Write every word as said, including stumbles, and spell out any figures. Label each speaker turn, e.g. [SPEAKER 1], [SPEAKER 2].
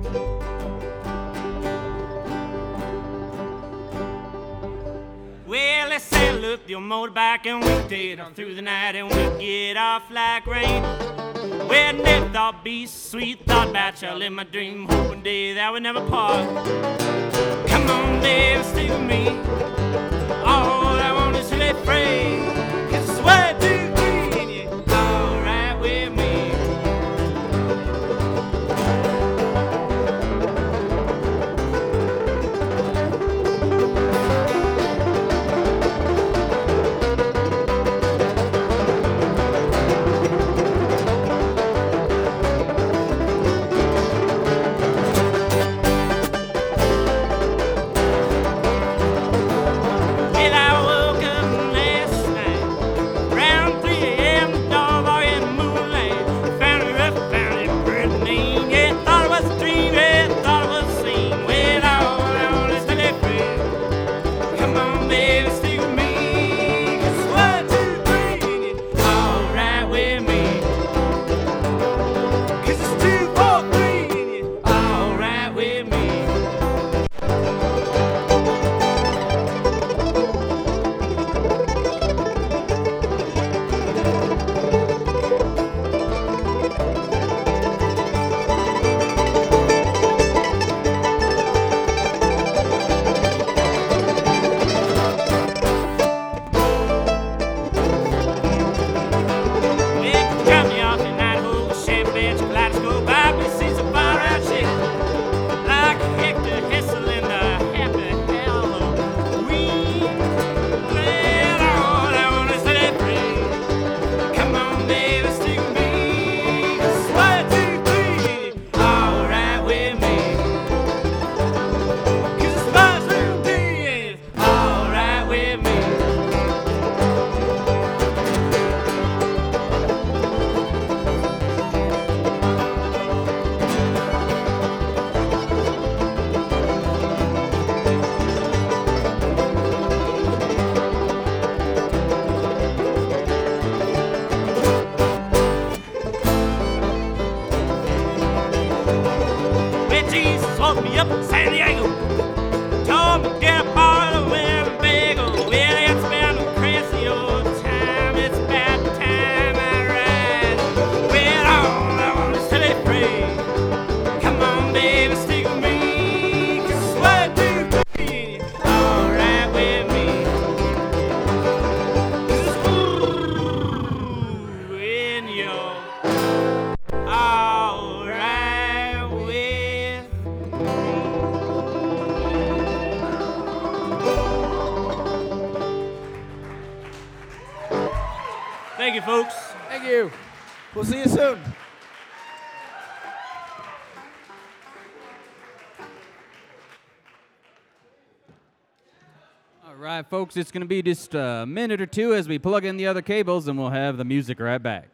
[SPEAKER 1] Well, let's sail up your motorbike and we'll take on through the night and we'll get off like rain. Well, never thought be sweet, thought about y'all in my dream, hoping day that we never part. Come on, baby, stay with me. All I want is to be free. 'Cause it's way too free and you're all right with me. Jesus woke me up in San Diego, told me get a bottle of Winnebago. Well, it's been a crazy old time, it's about time I ride. Well, all I want is to be free. Come on, baby, stick with me, 'cause it's way too free. All right with me, 'cause it's ooh, in your all right with. Thank you, folks.
[SPEAKER 2] Thank you. We'll see you soon.
[SPEAKER 3] All right, folks, it's going to be just a minute or two as we plug in the other cables, and we'll have the music right back.